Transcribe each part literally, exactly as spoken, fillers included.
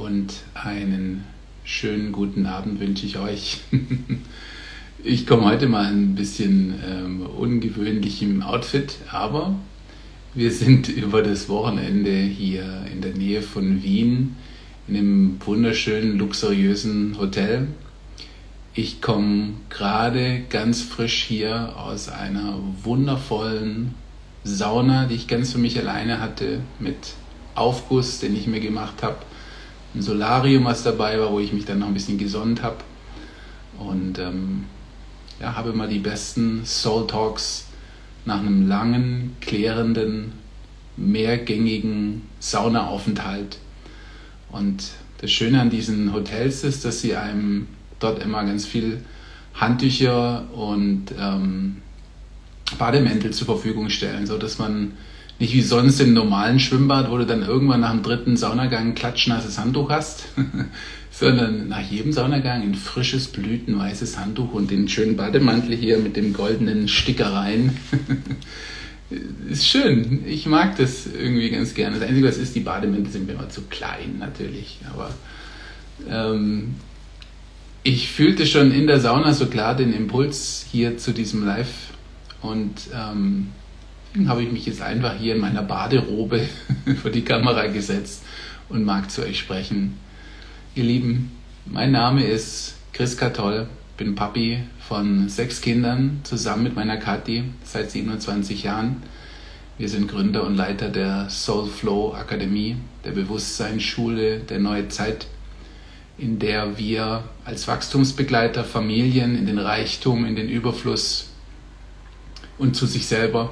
und einen schönen guten Abend wünsche ich euch. Ich komme heute mal ein bisschen ähm, ungewöhnlich im Outfit, aber wir sind über das Wochenende hier in der Nähe von Wien in einem wunderschönen, luxuriösen Hotel. Ich komme gerade ganz frisch hier aus einer wundervollen Sauna, die ich ganz für mich alleine hatte, mit Aufguss, den ich mir gemacht habe. Ein Solarium, was dabei war, wo ich mich dann noch ein bisschen gesonnt habe. Und ähm, ja, habe mal die besten Soul Talks nach einem langen, klärenden, mehrgängigen Saunaaufenthalt. Und das Schöne an diesen Hotels ist, dass sie einem dort immer ganz viel Handtücher und ähm, Bademäntel zur Verfügung stellen, sodass man nicht wie sonst im normalen Schwimmbad, wo du dann irgendwann nach dem dritten Saunagang ein klatschnasses Handtuch hast, sondern nach jedem Saunagang ein frisches, blütenweißes Handtuch und den schönen Bademantel hier mit dem goldenen Stickereien. Ist schön, ich mag das irgendwie ganz gerne. Das Einzige, was ist, die Bademäntel sind mir immer zu klein natürlich, aber ähm, ich fühlte schon in der Sauna so klar den Impuls hier zu diesem Live und ähm, habe ich mich jetzt einfach hier in meiner Baderobe vor die Kamera gesetzt und mag zu euch sprechen. Ihr Lieben, mein Name ist Chris Katol, bin Papi von sechs Kindern, zusammen mit meiner Kathi seit siebenundzwanzig Jahren. Wir sind Gründer und Leiter der Soul Flow Akademie, der Bewusstseinsschule der Neue Zeit, in der wir als Wachstumsbegleiter Familien in den Reichtum, in den Überfluss und zu sich selber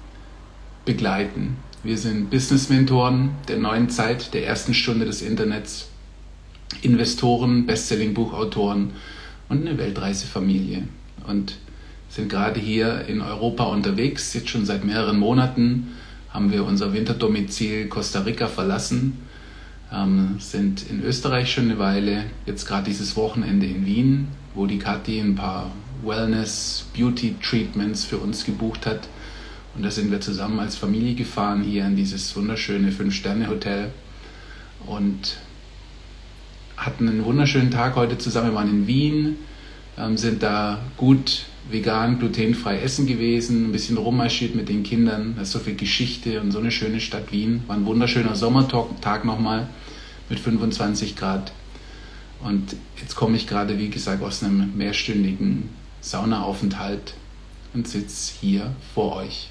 begleiten. Wir sind Business-Mentoren der neuen Zeit, der ersten Stunde des Internets, Investoren, Bestselling-Buchautoren und eine Weltreisefamilie. Und sind gerade hier in Europa unterwegs. Jetzt schon seit mehreren Monaten haben wir unser Winterdomizil Costa Rica verlassen, ähm, sind in Österreich schon eine Weile, jetzt gerade dieses Wochenende in Wien, wo die Kathi ein paar Wellness-Beauty-Treatments für uns gebucht hat. Und da sind wir zusammen als Familie gefahren hier in dieses wunderschöne Fünf-Sterne-Hotel und hatten einen wunderschönen Tag heute zusammen. Wir waren in Wien, ähm, sind da gut vegan, glutenfrei essen gewesen, ein bisschen rummarschiert mit den Kindern. Da ist so viel Geschichte und so eine schöne Stadt Wien. War ein wunderschöner Sommertag nochmal mit fünfundzwanzig Grad. Und jetzt komme ich gerade, wie gesagt, aus einem mehrstündigen Saunaaufenthalt und sitze hier vor euch.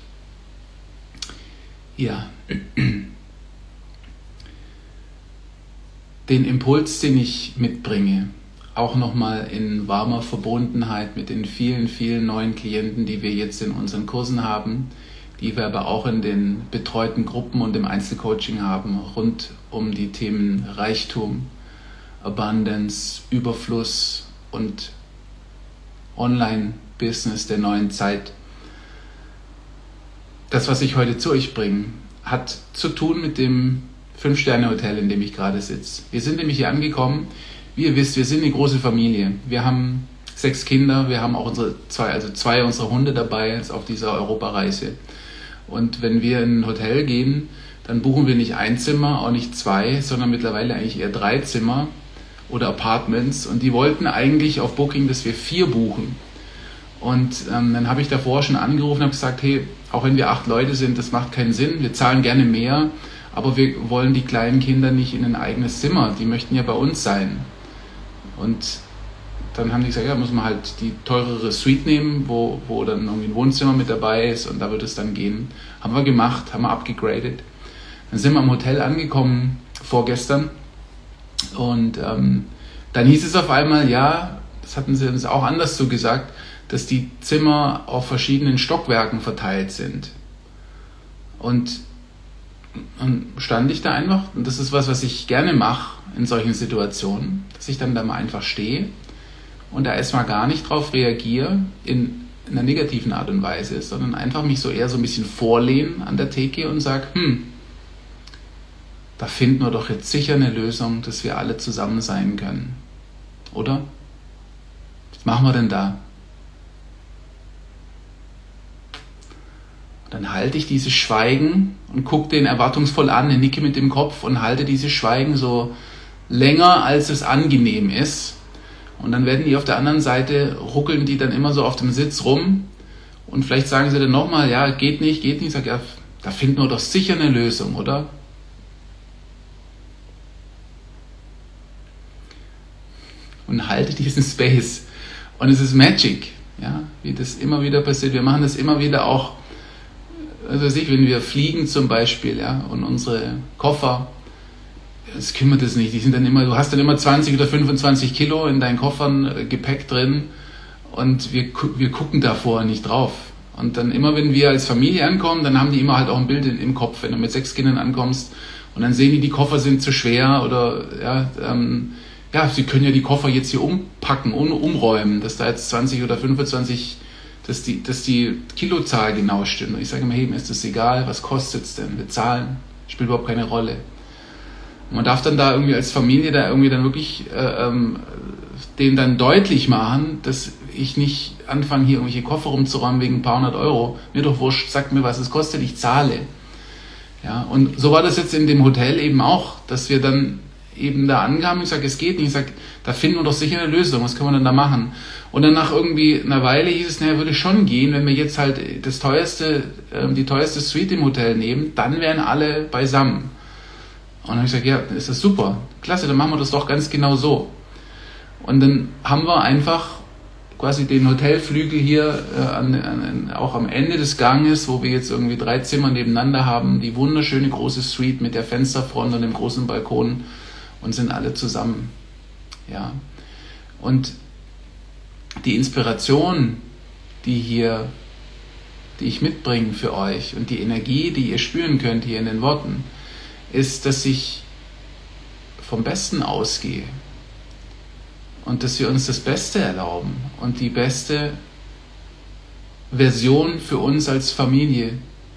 Ja, den Impuls, den ich mitbringe, auch nochmal in warmer Verbundenheit mit den vielen, vielen neuen Klienten, die wir jetzt in unseren Kursen haben, die wir aber auch in den betreuten Gruppen und im Einzelcoaching haben, rund um die Themen Reichtum, Abundance, Überfluss und Online-Business der neuen Zeit. Das, was ich heute zu euch bringe, hat zu tun mit dem Fünf-Sterne-Hotel, in dem ich gerade sitze. Wir sind nämlich hier angekommen. Wie ihr wisst, wir sind eine große Familie. Wir haben sechs Kinder, wir haben auch unsere zwei, also zwei unserer Hunde dabei auf dieser Europareise. Und wenn wir in ein Hotel gehen, dann buchen wir nicht ein Zimmer, auch nicht zwei, sondern mittlerweile eigentlich eher drei Zimmer oder Apartments. Und die wollten eigentlich auf Booking, dass wir vier buchen. Und ähm, dann habe ich davor schon angerufen und habe gesagt, hey, auch wenn wir acht Leute sind, das macht keinen Sinn, wir zahlen gerne mehr, aber wir wollen die kleinen Kinder nicht in ein eigenes Zimmer, die möchten ja bei uns sein. Und dann haben die gesagt, ja, muss man halt die teurere Suite nehmen, wo, wo dann irgendwie ein Wohnzimmer mit dabei ist und da wird es dann gehen. Haben wir gemacht, haben wir abgegradet. Dann sind wir am Hotel angekommen vorgestern und ähm, dann hieß es auf einmal, ja, das hatten sie uns auch anders so gesagt, dass die Zimmer auf verschiedenen Stockwerken verteilt sind. Und dann stand ich da einfach, und das ist was, was ich gerne mache in solchen Situationen, dass ich dann da mal einfach stehe und da erstmal gar nicht drauf reagiere in, in einer negativen Art und Weise, sondern einfach mich so eher so ein bisschen vorlehnen an der Theke und sage, hm, da finden wir doch jetzt sicher eine Lösung, dass wir alle zusammen sein können. Oder? Was machen wir denn da? Dann halte ich dieses Schweigen und gucke den erwartungsvoll an, nicke mit dem Kopf und halte dieses Schweigen so länger, als es angenehm ist. Und dann werden die auf der anderen Seite, ruckeln die dann immer so auf dem Sitz rum und vielleicht sagen sie dann nochmal, ja, geht nicht, geht nicht. Ich sage, ja, da finden wir doch sicher eine Lösung, oder? Und halte diesen Space. Und es ist Magic, ja, wie das immer wieder passiert. Wir machen das immer wieder auch, also weiß ich, wenn wir fliegen zum Beispiel, ja, und unsere Koffer, es kümmert es nicht. Die sind dann immer, du hast dann immer zwanzig oder fünfundzwanzig Kilo in deinen Koffern äh, Gepäck drin und wir, wir gucken davor nicht drauf. Und dann immer, wenn wir als Familie ankommen, dann haben die immer halt auch ein Bild in, im Kopf, wenn du mit sechs Kindern ankommst und dann sehen die, die Koffer sind zu schwer oder ja, ähm, ja, sie können ja die Koffer jetzt hier umpacken, um, umräumen, dass da jetzt zwanzig oder fünfundzwanzig, dass die, dass die Kilozahl genau stimmt. Und ich sage immer, hey, mir ist das egal, was kostet es denn? Wir zahlen, spielt überhaupt keine Rolle. Und man darf dann da irgendwie als Familie da irgendwie dann wirklich äh, ähm, denen dann deutlich machen, dass ich nicht anfange, hier irgendwelche Koffer rumzuräumen wegen ein paar hundert Euro. Mir doch wurscht, sagt mir, was es kostet, ich zahle. Ja, und so war das jetzt in dem Hotel eben auch, dass wir dann eben da ankamen. Ich sage, es geht nicht. Ich sage, da finden wir doch sicher eine Lösung. Was können wir denn da machen? Und dann nach irgendwie einer Weile hieß es, naja, würde schon gehen, wenn wir jetzt halt das teuerste, äh, die teuerste Suite im Hotel nehmen, dann wären alle beisammen. Und dann habe ich gesagt, ja, ist das super, klasse, dann machen wir das doch ganz genau so. Und dann haben wir einfach quasi den Hotelflügel hier äh, an, an, auch am Ende des Ganges, wo wir jetzt irgendwie drei Zimmer nebeneinander haben, die wunderschöne große Suite mit der Fensterfront und dem großen Balkon und sind alle zusammen. Ja. Und die Inspiration, die hier, die ich mitbringe für euch und die Energie, die ihr spüren könnt hier in den Worten, ist, dass ich vom Besten ausgehe und dass wir uns das Beste erlauben und die beste Version für uns als Familie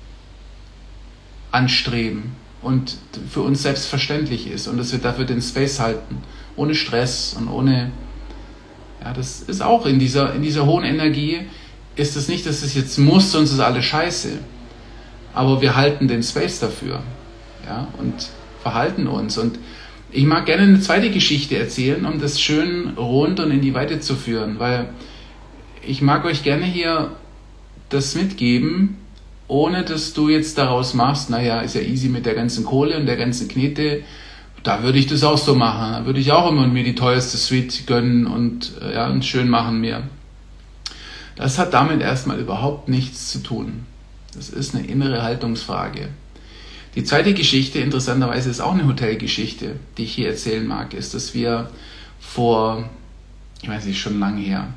anstreben und für uns selbstverständlich ist und dass wir dafür den Space halten, ohne Stress und ohne, ja, das ist auch in dieser, in dieser hohen Energie, ist es nicht, dass es jetzt muss, sonst ist alles scheiße, aber wir halten den Space dafür. Ja, und verhalten uns. Und ich mag gerne eine zweite Geschichte erzählen, um das schön rund und in die Weite zu führen, weil ich mag euch gerne hier das mitgeben, ohne dass du jetzt daraus machst, naja, ist ja easy mit der ganzen Kohle und der ganzen Knete, da würde ich das auch so machen, da würde ich auch immer mir die teuerste Suite gönnen und, ja, und schön machen mir. Das hat damit erstmal überhaupt nichts zu tun. Das ist eine innere Haltungsfrage. Die zweite Geschichte, interessanterweise, ist auch eine Hotelgeschichte, die ich hier erzählen mag, ist, dass wir vor, ich weiß nicht, schon lange her,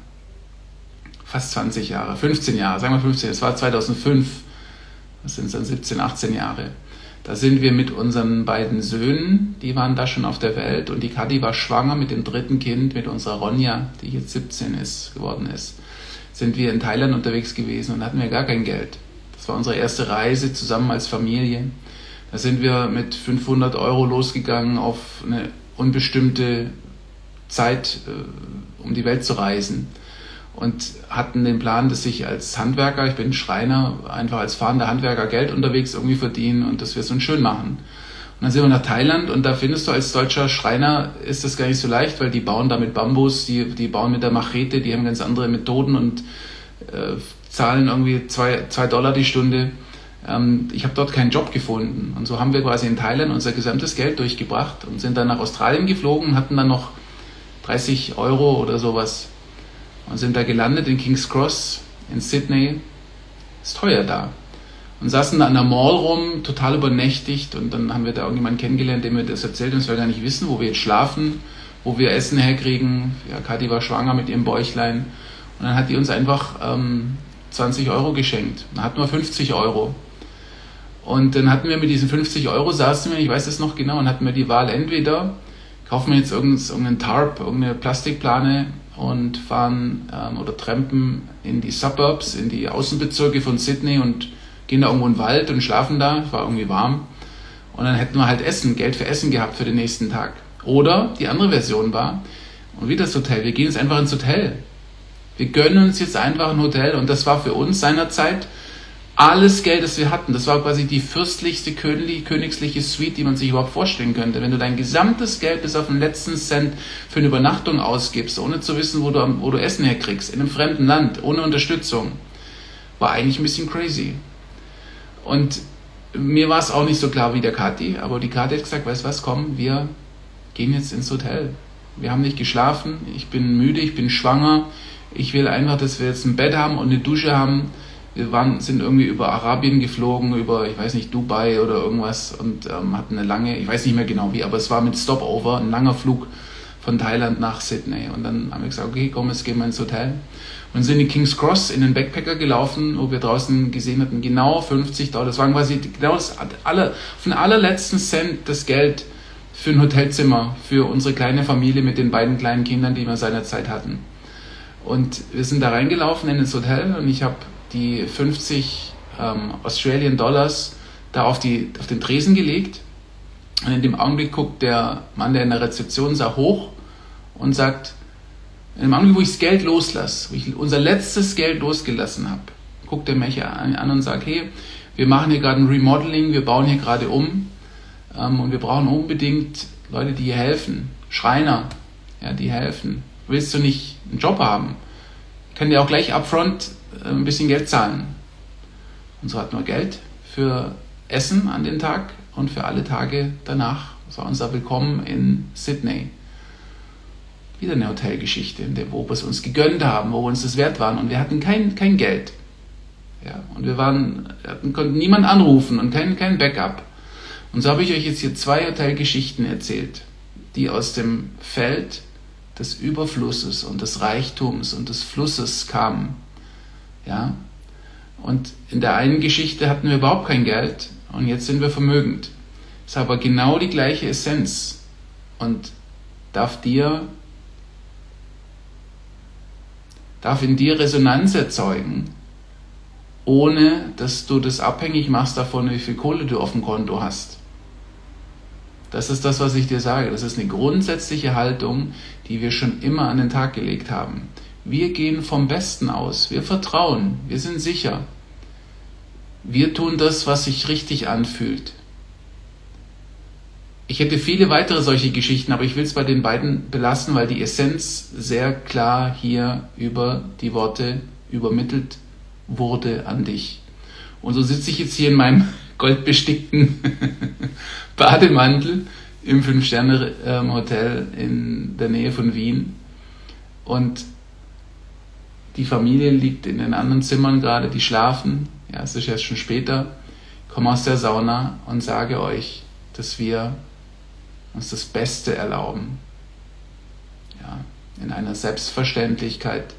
fast zwanzig Jahre, fünfzehn Jahre, sagen wir fünfzehn, es war zweitausendfünf, das sind dann siebzehn, achtzehn Jahre, da sind wir mit unseren beiden Söhnen, die waren da schon auf der Welt und die Kathi war schwanger mit dem dritten Kind, mit unserer Ronja, die jetzt siebzehn ist, geworden ist, sind wir in Thailand unterwegs gewesen und hatten wir gar kein Geld. Das war unsere erste Reise zusammen als Familie. Da sind wir mit fünfhundert Euro losgegangen auf eine unbestimmte Zeit, äh, um die Welt zu reisen. Und hatten den Plan, dass ich als Handwerker, ich bin Schreiner, einfach als fahrender Handwerker Geld unterwegs irgendwie verdienen und dass wir es uns schön machen. Und dann sind wir nach Thailand und da findest du als deutscher Schreiner, ist das gar nicht so leicht, weil die bauen da mit Bambus, die, die bauen mit der Machete, die haben ganz andere Methoden und äh, zahlen irgendwie zwei, zwei Dollar die Stunde. Ich habe dort keinen Job gefunden und so haben wir quasi in Thailand unser gesamtes Geld durchgebracht und sind dann nach Australien geflogen und hatten dann noch dreißig Euro oder sowas und sind da gelandet in King's Cross in Sydney, ist teuer da, und saßen da an der Mall rum, total übernächtigt, und dann haben wir da irgendjemanden kennengelernt, dem wir das erzählt haben, dass wir gar nicht wissen, wo wir jetzt schlafen, wo wir Essen herkriegen. Ja, Kathi war schwanger mit ihrem Bäuchlein und dann hat die uns einfach ähm, zwanzig Euro geschenkt, dann hatten wir fünfzig Euro. Und dann hatten wir mit diesen fünfzig Euro, saßen wir, ich weiß das noch genau, und hatten wir die Wahl, entweder kaufen wir jetzt irgendeinen Tarp, irgendeine Plastikplane und fahren ähm, oder trampen in die Suburbs, in die Außenbezirke von Sydney und gehen da irgendwo in den Wald und schlafen da, es war irgendwie warm. Und dann hätten wir halt Essen, Geld für Essen gehabt für den nächsten Tag. Oder die andere Version war, und wie das Hotel, wir gehen jetzt einfach ins Hotel. Wir gönnen uns jetzt einfach ein Hotel, und das war für uns seinerzeit alles Geld, das wir hatten, das war quasi die fürstlichste, königsliche Suite, die man sich überhaupt vorstellen könnte. Wenn du dein gesamtes Geld bis auf den letzten Cent für eine Übernachtung ausgibst, ohne zu wissen, wo du, wo du Essen herkriegst, in einem fremden Land, ohne Unterstützung, war eigentlich ein bisschen crazy. Und mir war es auch nicht so klar wie der Kathi, aber die Kathi hat gesagt, weißt du was, komm, wir gehen jetzt ins Hotel. Wir haben nicht geschlafen, ich bin müde, ich bin schwanger, ich will einfach, dass wir jetzt ein Bett haben und eine Dusche haben. Wir waren, sind irgendwie über Arabien geflogen, über, ich weiß nicht, Dubai oder irgendwas und ähm, hatten eine lange, ich weiß nicht mehr genau wie, aber es war mit Stopover, ein langer Flug von Thailand nach Sydney. Und dann haben wir gesagt, okay, komm, jetzt gehen wir ins Hotel. Und sind in King's Cross in den Backpacker gelaufen, wo wir draußen gesehen hatten, genau fünfzig Dollar. Das waren quasi genau das aller, von allerletzten Cent das Geld für ein Hotelzimmer, für unsere kleine Familie mit den beiden kleinen Kindern, die wir seinerzeit hatten. Und wir sind da reingelaufen in das Hotel und ich habe die fünfzig ähm, Australian Dollars da auf, die, auf den Tresen gelegt. Und in dem Augenblick guckt der Mann, der in der Rezeption sah, hoch und sagt, in dem Augenblick, wo ich das Geld loslasse, wo ich unser letztes Geld losgelassen habe, guckt er mich an und sagt, hey, wir machen hier gerade ein Remodeling, wir bauen hier gerade um ähm, und wir brauchen unbedingt Leute, die hier helfen. Schreiner, ja, die helfen. Willst du nicht einen Job haben? Ich kann dir auch gleich upfront ein bisschen Geld zahlen. Und so hatten wir Geld für Essen an dem Tag und für alle Tage danach. Das war unser Willkommen in Sydney. Wieder eine Hotelgeschichte, in der, wo wir es uns gegönnt haben, wo wir uns das wert waren. Und wir hatten kein, kein Geld. Ja, und wir waren, hatten, konnten niemanden anrufen und kein, kein Backup. Und so habe ich euch jetzt hier zwei Hotelgeschichten erzählt, die aus dem Feld des Überflusses und des Reichtums und des Flusses kamen. Ja? Und in der einen Geschichte hatten wir überhaupt kein Geld und jetzt sind wir vermögend. Das ist aber genau die gleiche Essenz und darf dir, darf in dir Resonanz erzeugen, ohne dass du das abhängig machst davon, wie viel Kohle du auf dem Konto hast. Das ist das, was ich dir sage. Das ist eine grundsätzliche Haltung, die wir schon immer an den Tag gelegt haben. Wir gehen vom Besten aus. Wir vertrauen. Wir sind sicher. Wir tun das, was sich richtig anfühlt. Ich hätte viele weitere solche Geschichten, aber ich will es bei den beiden belassen, weil die Essenz sehr klar hier über die Worte übermittelt wurde an dich. Und so sitze ich jetzt hier in meinem goldbestickten Bademantel im Fünf-Sterne-Hotel in der Nähe von Wien und die Familie liegt in den anderen Zimmern gerade, die schlafen, ja, es ist jetzt schon später, ich komme aus der Sauna und sage euch, dass wir uns das Beste erlauben, ja, in einer Selbstverständlichkeit,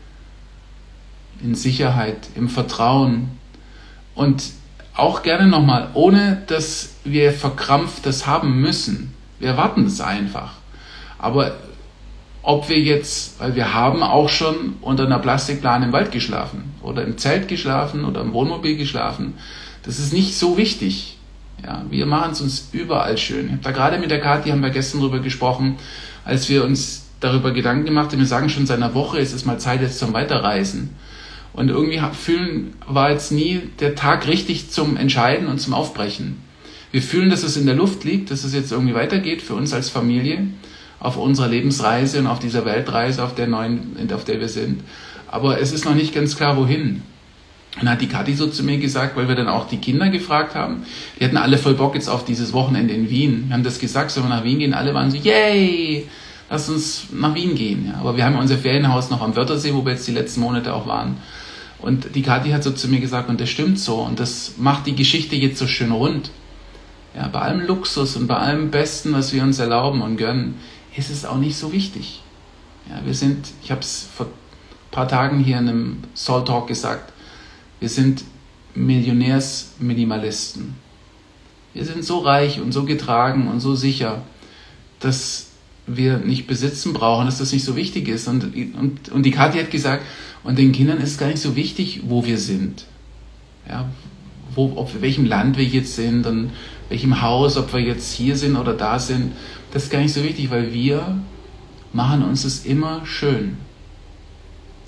in Sicherheit, im Vertrauen und auch gerne nochmal, ohne dass wir verkrampft das haben müssen. Wir erwarten das einfach. Aber ob wir jetzt, weil wir haben auch schon unter einer Plastikplane im Wald geschlafen oder im Zelt geschlafen oder im Wohnmobil geschlafen, das ist nicht so wichtig. Ja, wir machen es uns überall schön. Ich habe da gerade mit der Kathi, haben wir gestern darüber gesprochen, als wir uns darüber Gedanken gemacht haben, wir sagen schon seit einer Woche, es ist mal Zeit jetzt zum Weiterreisen. Und irgendwie fühlen, war jetzt nie der Tag richtig zum Entscheiden und zum Aufbrechen. Wir fühlen, dass es in der Luft liegt, dass es jetzt irgendwie weitergeht für uns als Familie auf unserer Lebensreise und auf dieser Weltreise, auf der neuen, auf der wir sind. Aber es ist noch nicht ganz klar, wohin. Und dann hat die Kathi so zu mir gesagt, weil wir dann auch die Kinder gefragt haben, die hatten alle voll Bock jetzt auf dieses Wochenende in Wien. Wir haben das gesagt, sollen wir nach Wien gehen? Alle waren so, yay, lass uns nach Wien gehen. Ja, aber wir haben unser Ferienhaus noch am Wörthersee, wo wir jetzt die letzten Monate auch waren. Und die Kathi hat so zu mir gesagt, und das stimmt so, und das macht die Geschichte jetzt so schön rund. Ja, bei allem Luxus und bei allem Besten, was wir uns erlauben und gönnen, ist es auch nicht so wichtig. Ja, wir sind, ich habe es vor ein paar Tagen hier in einem Soul Talk gesagt, wir sind Millionärsminimalisten. Wir sind so reich und so getragen und so sicher, dass wir nicht besitzen brauchen, dass das nicht so wichtig ist. Und, und, und die Kathi hat gesagt, und den Kindern ist es gar nicht so wichtig, wo wir sind. Ja, wo, ob in welchem Land wir jetzt sind, in welchem Haus, ob wir jetzt hier sind oder da sind. Das ist gar nicht so wichtig, weil wir machen uns das immer schön.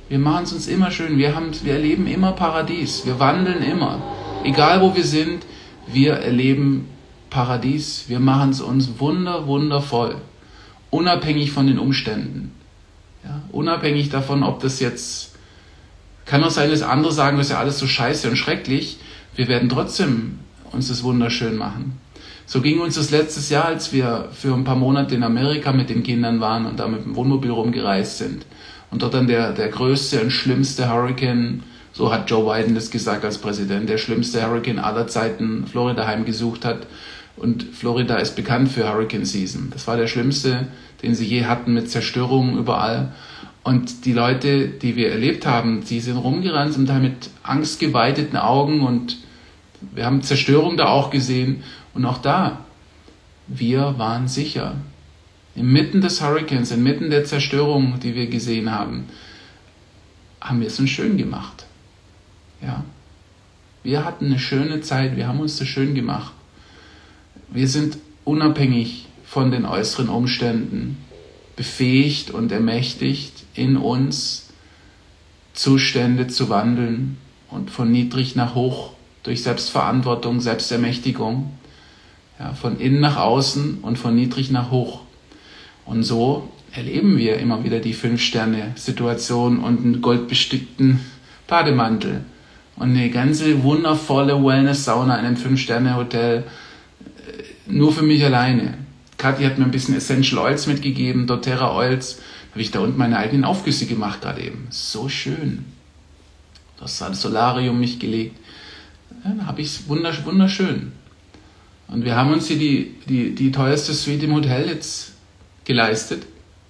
Wir machen es uns immer schön. Wir, haben, wir erleben immer Paradies. Wir wandeln immer. Egal wo wir sind, wir erleben Paradies. Wir machen es uns wunder, wundervoll. Unabhängig von den Umständen. Ja, unabhängig davon, ob das jetzt... Kann auch sein, dass andere sagen, das ist ja alles so scheiße und schrecklich. Wir werden trotzdem uns das wunderschön machen. So ging uns das letztes Jahr, als wir für ein paar Monate in Amerika mit den Kindern waren und da mit dem Wohnmobil rumgereist sind. Und dort dann der, der größte und schlimmste Hurricane, so hat Joe Biden das gesagt als Präsident, der schlimmste Hurricane aller Zeiten Florida heimgesucht hat. Und Florida ist bekannt für Hurricane Season. Das war der schlimmste, den sie je hatten, mit Zerstörungen überall. Und die Leute, die wir erlebt haben, die sind rumgerannt, zum Teil mit angstgeweiteten Augen, und wir haben Zerstörung da auch gesehen. Und auch da, wir waren sicher. Inmitten des Hurricanes, inmitten der Zerstörung, die wir gesehen haben, haben wir es uns schön gemacht. Ja. Wir hatten eine schöne Zeit, wir haben uns das schön gemacht. Wir sind unabhängig von den äußeren Umständen befähigt und ermächtigt, in uns Zustände zu wandeln und von niedrig nach hoch durch Selbstverantwortung, Selbstermächtigung, ja, von innen nach außen und von niedrig nach hoch. Und so erleben wir immer wieder die Fünf-Sterne-Situation und einen goldbestickten Bademantel und eine ganze wundervolle Wellness-Sauna in einem Fünf-Sterne-Hotel, nur für mich alleine. Kathi hat mir ein bisschen Essential Oils mitgegeben, doTERRA Oils. Da habe ich da unten meine eigenen Aufgüsse gemacht gerade eben. So schön. Das Solarium mich gelegt. Ja, da habe ich es wunderschön. Und wir haben uns hier die, die, die teuerste Suite im Hotel jetzt geleistet.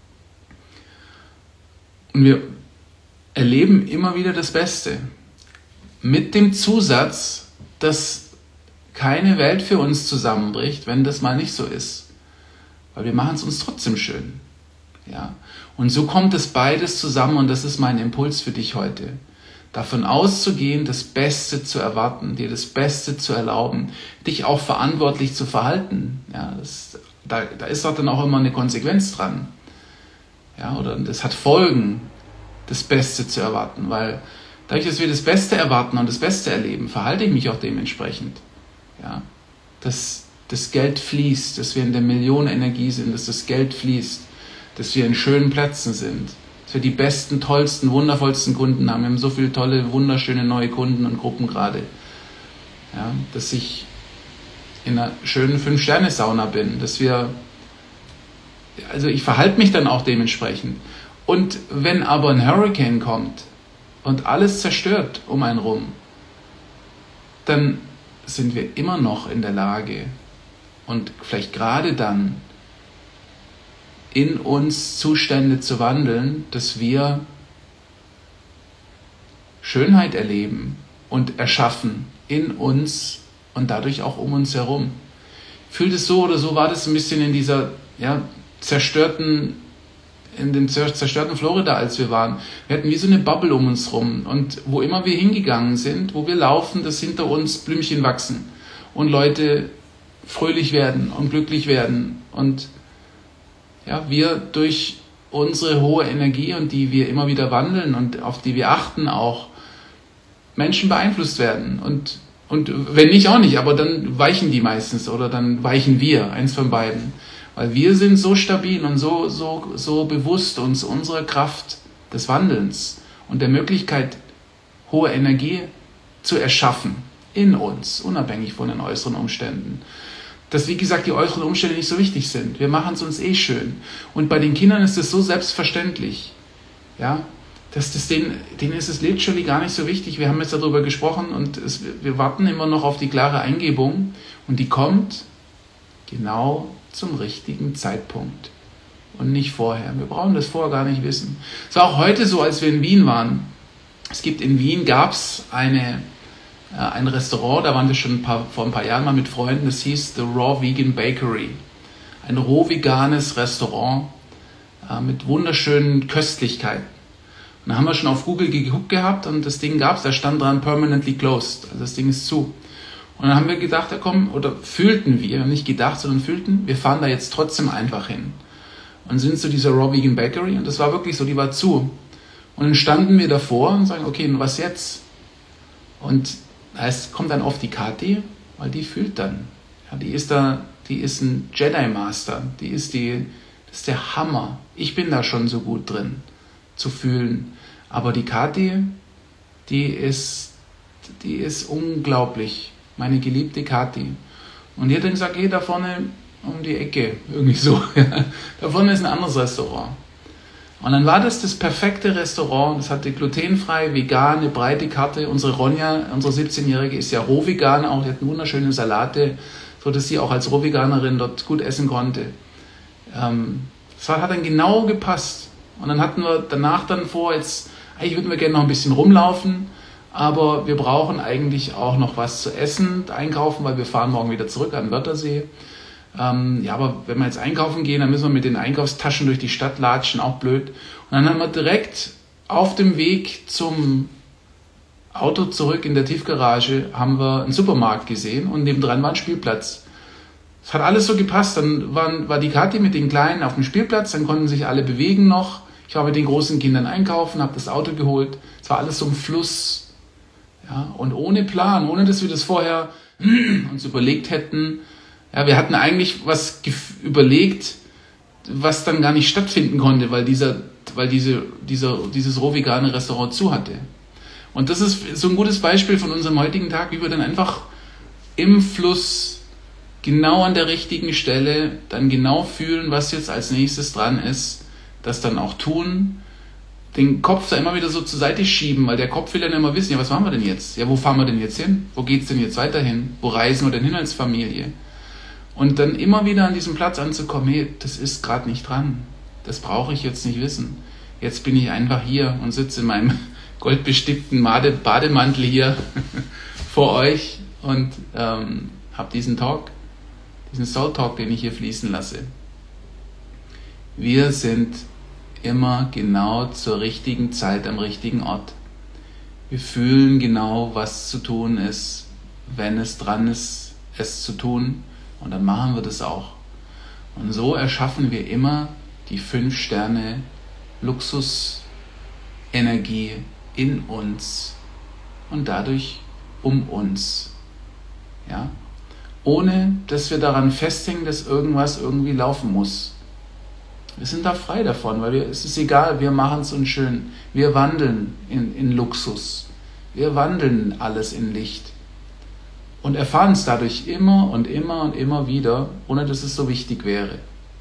Und wir erleben immer wieder das Beste. Mit dem Zusatz, dass keine Welt für uns zusammenbricht, wenn das mal nicht so ist. Weil wir machen es uns trotzdem schön. Ja? Und so kommt es beides zusammen, und das ist mein Impuls für dich heute. Davon auszugehen, das Beste zu erwarten, dir das Beste zu erlauben, dich auch verantwortlich zu verhalten. Ja, das, da, da ist doch dann auch immer eine Konsequenz dran. Ja, oder das hat Folgen, das Beste zu erwarten, weil dadurch, dass wir das Beste erwarten und das Beste erleben, verhalte ich mich auch dementsprechend. Ja, dass das Geld fließt, dass wir in der Millionenenergie sind, dass das Geld fließt, dass wir in schönen Plätzen sind, dass wir die besten, tollsten, wundervollsten Kunden haben. Wir haben so viele tolle, wunderschöne neue Kunden und Gruppen gerade. Ja, dass ich in einer schönen Fünf-Sterne-Sauna bin, dass wir, also ich verhalte mich dann auch dementsprechend. Und wenn aber ein Hurricane kommt und alles zerstört um einen rum, dann sind wir immer noch in der Lage und vielleicht gerade dann in uns Zustände zu wandeln, dass wir Schönheit erleben und erschaffen in uns und dadurch auch um uns herum. Fühlt es so oder so, war das ein bisschen in dieser ja, zerstörten, in dem zerstörten Florida, als wir waren. Wir hatten wie so eine Bubble um uns rum, und wo immer wir hingegangen sind, wo wir laufen, dass hinter uns Blümchen wachsen und Leute fröhlich werden und glücklich werden und ja, wir durch unsere hohe Energie, und die wir immer wieder wandeln und auf die wir achten, auch Menschen beeinflusst werden. Und, und wenn nicht, auch nicht, aber dann weichen die meistens oder dann weichen wir, eins von beiden. Weil wir sind so stabil und so, so, so bewusst uns unserer Kraft des Wandelns und der Möglichkeit, hohe Energie zu erschaffen in uns, unabhängig von den äußeren Umständen. Dass, wie gesagt, die äußeren Umstände nicht so wichtig sind. Wir machen es uns eh schön. Und bei den Kindern ist es so selbstverständlich, ja, dass das denen, denen ist es literally gar nicht so wichtig. Wir haben jetzt darüber gesprochen, und es, wir warten immer noch auf die klare Eingebung, und die kommt genau zum richtigen Zeitpunkt und nicht vorher. Wir brauchen das vorher gar nicht wissen. Es war auch heute so, als wir in Wien waren. Es gibt in Wien, gab es eine ein Restaurant, da waren wir schon ein paar, vor ein paar Jahren mal mit Freunden, das hieß The Raw Vegan Bakery. Ein roh veganes Restaurant äh, mit wunderschönen Köstlichkeiten. Und da haben wir schon auf Google geguckt gehabt, und das Ding gab es, da stand dran permanently closed, also das Ding ist zu. Und dann haben wir gedacht, ja komm, oder fühlten wir, nicht gedacht, sondern fühlten, wir fahren da jetzt trotzdem einfach hin. Und sind zu dieser Raw Vegan Bakery, und das war wirklich so, die war zu. Und dann standen wir davor und sagen, okay, und was jetzt? Und es kommt dann oft die Kathi, weil die fühlt dann. Ja, die ist da, die ist ein Jedi-Master, die ist die, das ist der Hammer. Ich bin da schon so gut drin, zu fühlen. Aber die Kathi, die ist, die ist unglaublich. Meine geliebte Kathi. Und die hat dann gesagt, geh da vorne um die Ecke, irgendwie so. Da vorne ist ein anderes Restaurant. Und dann war das das perfekte Restaurant. Das hatte glutenfrei, vegan, eine breite Karte. Unsere Ronja, unsere siebzehnjährige, ist ja rohvegan auch. Die hat wunderschöne Salate, sodass sie auch als Rohveganerin dort gut essen konnte. Ähm, das hat dann genau gepasst. Und dann hatten wir danach dann vor, jetzt, eigentlich würden wir gerne noch ein bisschen rumlaufen, aber wir brauchen eigentlich auch noch was zu essen, einkaufen, weil wir fahren morgen wieder zurück an den Wörthersee. Ähm, ja, aber wenn wir jetzt einkaufen gehen, dann müssen wir mit den Einkaufstaschen durch die Stadt latschen, auch blöd. Und dann haben wir direkt auf dem Weg zum Auto zurück in der Tiefgarage haben wir einen Supermarkt gesehen und nebendran war ein Spielplatz. Es hat alles so gepasst. Dann waren, war die Kathi mit den Kleinen auf dem Spielplatz, dann konnten sich alle bewegen noch. Ich war mit den großen Kindern einkaufen, habe das Auto geholt. Es war alles so im Fluss. Ja, und ohne Plan, ohne dass wir das vorher uns überlegt hätten. Ja, wir hatten eigentlich was gef- überlegt, was dann gar nicht stattfinden konnte, weil dieser, weil diese, dieser, dieses rohvegane Restaurant zu hatte. Und das ist so ein gutes Beispiel von unserem heutigen Tag, wie wir dann einfach im Fluss genau an der richtigen Stelle dann genau fühlen, was jetzt als nächstes dran ist, das dann auch tun, den Kopf da immer wieder so zur Seite schieben, weil der Kopf will dann immer wissen, ja, was machen wir denn jetzt? Ja, wo fahren wir denn jetzt hin? Wo geht's denn jetzt weiterhin? Wo reisen wir denn hin als Familie? Und dann immer wieder an diesem Platz anzukommen, hey, das ist gerade nicht dran. Das brauche ich jetzt nicht wissen. Jetzt bin ich einfach hier und sitze in meinem goldbestickten Bade- Bademantel hier vor euch und ähm, habe diesen Talk, diesen Soul Talk, den ich hier fließen lasse. Wir sind immer genau zur richtigen Zeit am richtigen Ort. Wir fühlen genau, was zu tun ist, wenn es dran ist, es zu tun. Und dann machen wir das auch. Und so erschaffen wir immer die fünf Sterne Luxusenergie in uns und dadurch um uns. Ja? Ohne, dass wir daran festhängen, dass irgendwas irgendwie laufen muss. Wir sind da frei davon, weil wir, es ist egal, wir machen es uns schön. Wir wandeln in, in Luxus. Wir wandeln alles in Licht. Und erfahren es dadurch immer und immer und immer wieder, ohne dass es so wichtig wäre.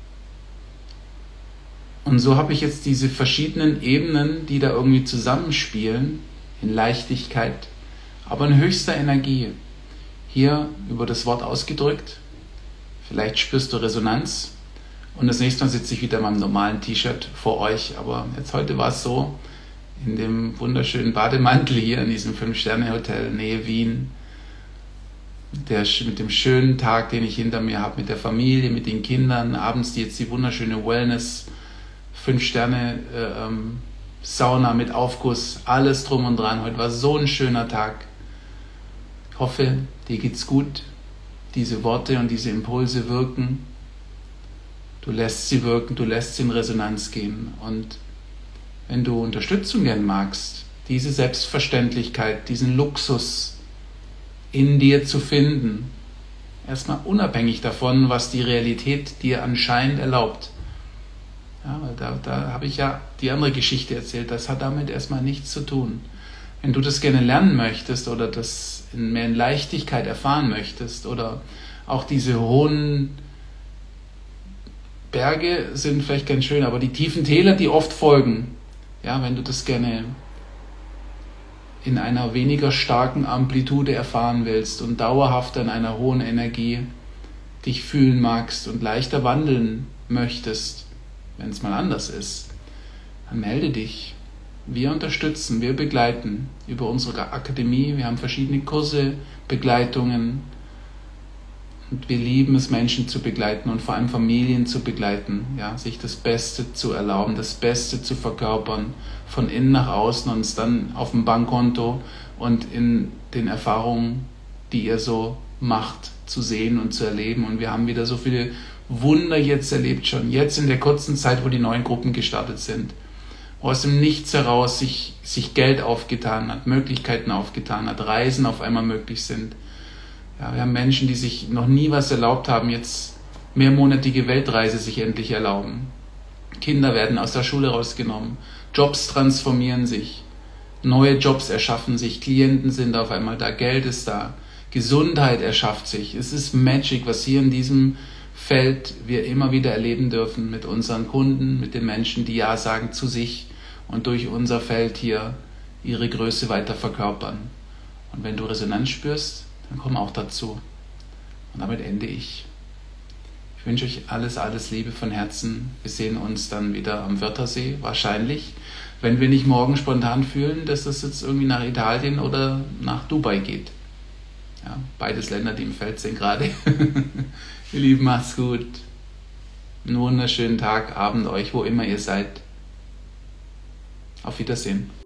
Und so habe ich jetzt diese verschiedenen Ebenen, die da irgendwie zusammenspielen, in Leichtigkeit, aber in höchster Energie. Hier über das Wort ausgedrückt, vielleicht spürst du Resonanz und das nächste Mal sitze ich wieder in meinem normalen T-Shirt vor euch, aber jetzt heute war es so, in dem wunderschönen Bademantel hier in diesem Fünf-Sterne-Hotel Nähe Wien, Der, mit dem schönen Tag, den ich hinter mir habe, mit der Familie, mit den Kindern, abends die jetzt die wunderschöne Wellness, fünf Sterne äh, ähm, Sauna mit Aufguss, alles drum und dran. Heute war so ein schöner Tag. Ich hoffe, dir geht's gut. Diese Worte und diese Impulse wirken. Du lässt sie wirken, du lässt sie in Resonanz gehen. Und wenn du Unterstützung gern magst, diese Selbstverständlichkeit, diesen Luxus in dir zu finden, erstmal unabhängig davon, was die Realität dir anscheinend erlaubt. Ja, weil da, da habe ich ja die andere Geschichte erzählt, das hat damit erstmal nichts zu tun. Wenn du das gerne lernen möchtest oder das in mehr in Leichtigkeit erfahren möchtest oder auch diese hohen Berge sind vielleicht ganz schön, aber die tiefen Täler, die oft folgen, ja, wenn du das gerne in einer weniger starken Amplitude erfahren willst und dauerhaft an einer hohen Energie dich fühlen magst und leichter wandeln möchtest, wenn es mal anders ist, dann melde dich. Wir unterstützen, wir begleiten über unsere Akademie. Wir haben verschiedene Kurse, Begleitungen und wir lieben es, Menschen zu begleiten und vor allem Familien zu begleiten, ja, sich das Beste zu erlauben, das Beste zu verkörpern, von innen nach außen und es dann auf dem Bankkonto und in den Erfahrungen, die ihr so macht, zu sehen und zu erleben. Und wir haben wieder so viele Wunder jetzt erlebt schon, jetzt in der kurzen Zeit, wo die neuen Gruppen gestartet sind. wo aus dem Nichts heraus sich, sich Geld aufgetan hat, Möglichkeiten aufgetan hat, Reisen auf einmal möglich sind. Ja, wir haben Menschen, die sich noch nie was erlaubt haben, jetzt mehrmonatige Weltreise sich endlich erlauben. Kinder werden aus der Schule rausgenommen, Jobs transformieren sich, neue Jobs erschaffen sich, Klienten sind auf einmal da, Geld ist da, Gesundheit erschafft sich. Es ist Magic, was hier in diesem Feld wir immer wieder erleben dürfen mit unseren Kunden, mit den Menschen, die Ja sagen zu sich und durch unser Feld hier ihre Größe weiter verkörpern. Und wenn du Resonanz spürst, dann komm auch dazu. Und damit ende ich. Ich wünsche euch alles, alles Liebe von Herzen. Wir sehen uns dann wieder am Wörthersee, wahrscheinlich, wenn wir nicht morgen spontan fühlen, dass das jetzt irgendwie nach Italien oder nach Dubai geht. Ja, beides Länder, die im Feld sind gerade. Ihr Lieben, macht's gut. Einen wunderschönen Tag, Abend euch, wo immer ihr seid. Auf Wiedersehen.